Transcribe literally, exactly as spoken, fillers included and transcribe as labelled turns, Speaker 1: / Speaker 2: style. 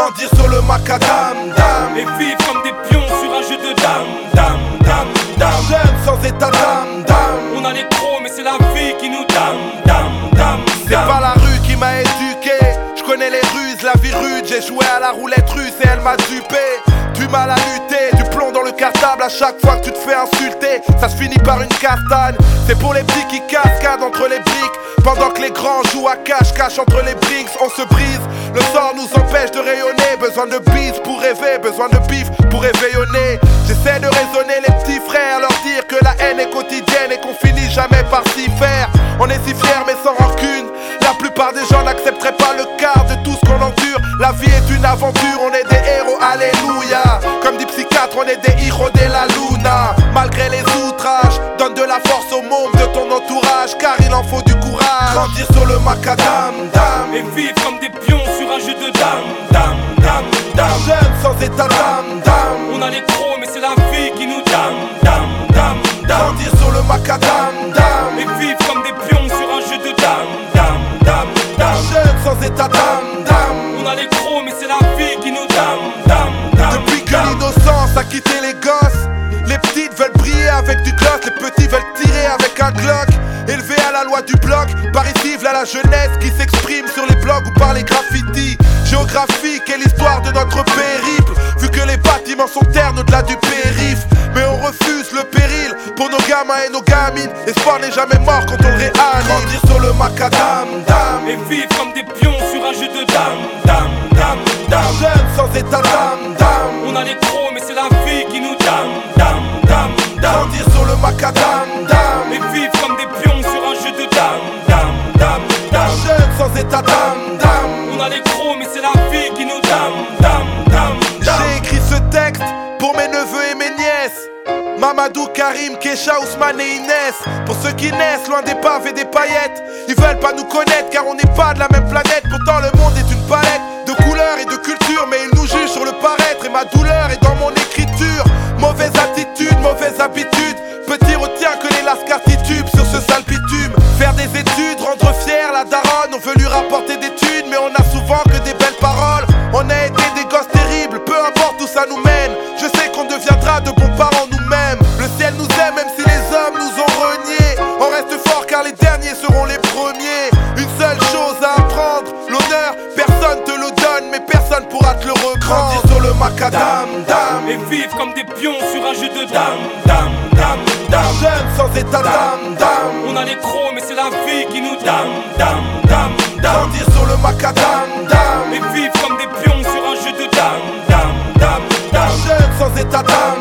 Speaker 1: Grandir sur le macadam, dam.
Speaker 2: Et vivre comme des pions sur un jeu de dames, dames, dames, dames.
Speaker 1: Jeune sans état d'âme, dam.
Speaker 2: On a les trop mais c'est la vie qui nous dame, dame, dame.
Speaker 1: C'est pas la rue qui m'a éduqué. Je connais les ruses, la vie rude. J'ai joué à la roulette russe et elle m'a dupé. Du mal à lutter, du plomb dans le cartable à chaque fois que tu te fais insulter. Ça se finit par une castagne. C'est pour les petits qui cascadent entre les briques, pendant que les grands jouent à cache-cache entre les bricks. On se brise, le sort nous empêche de rayonner. Besoin de bise pour rêver, besoin de bif pour réveillonner. J'essaie de raisonner les petits frères, leur dire que la haine est quotidienne et qu'on finit jamais par s'y faire. On est si fiers mais sans rancune. La plupart des gens n'accepteraient pas le quart de tout ce qu'on endure. La vie est une aventure, on est des héros, alléluia. Comme dit psychiatre, on est des héros de la luna. Malgré les outrages, donne de la force aux mômes de ton entourage, car il en faut du courage. Grandir sur le macadam, dam.
Speaker 2: Et vivre comme des pions sur un jeu de dames, dames, dames, dames.
Speaker 1: Jeune sans état d'âme, dam.
Speaker 2: On a les trop mais c'est la vie qui nous dame, dame, dame, dame.
Speaker 1: Grandir sur le macadam, dam.
Speaker 2: Et vivre comme des pions sur un jeu de dames, dames, dames, dames.
Speaker 1: Jeune sans état d'âme, dam.
Speaker 2: On a les trop mais c'est la vie qui nous dame, dame, dame.
Speaker 1: Depuis que l'innocence a quitté les gosses, les petites veulent briller avec du gloss, les petits veulent tirer avec un Glock. Élevés à la loi du bloc, par ici v'là la jeunesse qui s'exprime sur les blogs ou par les graffitis. Géographique est l'histoire de notre périple, vu que les bâtiments sont ternes au-delà du périph'. Mais on refuse le péril pour nos gamins et nos gamines. L'espoir n'est jamais mort quand on le réanime. Grandir sur le macadam, dam.
Speaker 2: Et vivre comme des pions sur un jeu de dames, dames, dames, dames.
Speaker 1: Jeune sans état d'âme, dam.
Speaker 2: On a les trop mais c'est la vie qui nous dame, dame, dame, dame.
Speaker 1: Grandir sur le macadam, dam.
Speaker 2: Et vivre comme des pions sur un jeu de dames, dames, dames, dames.
Speaker 1: Jeune sans état d'âme, dam.
Speaker 2: On a les trop mais c'est la vie qui nous dame, dame, dame, dame.
Speaker 1: J'ai écrit ce texte pour mes neveux et mes nièces, Mamadou, Karim, Kesha, Ousmane et Inès. Pour ceux qui naissent loin des paves et des paillettes, ils veulent pas nous connaître car on n'est pas de la même planète. Pourtant le monde est une palette de couleurs et de cultures, mais ils nous jugent sur le paraître. Et ma douleur est dans mon écriture. Mauvaise attitude, mauvaise habitude. Petit retient que les lascars titubent sur ce sale bitume. Faire des études, rendre fier la daronne. On veut lui rapporter des thunes, mais on a souvent que des belles paroles. On a été des gosses terribles, peu importe où ça nous mène. Je sais qu'on deviendra de bons parents nous-mêmes. Le ciel nous aime même si les hommes nous ont reniés. On reste fort car les derniers seront les premiers. Une seule chose à apprendre, l'honneur, personne te le donne, mais personne pourra te le reprendre. Grandir sur le macadam, dam.
Speaker 2: Et vivre comme des pions sur un jeu de dames, dames, dames, dames.
Speaker 1: Jeune sans état d'âme, dam.
Speaker 2: On a les trop mais c'est la vie qui nous dame, dame, dame, dame.
Speaker 1: Grandir sur le macadam, dam.
Speaker 2: Et vivre comme des pions sur un jeu de dames, dames, dames, dames.
Speaker 1: Jeune sans état d'âme.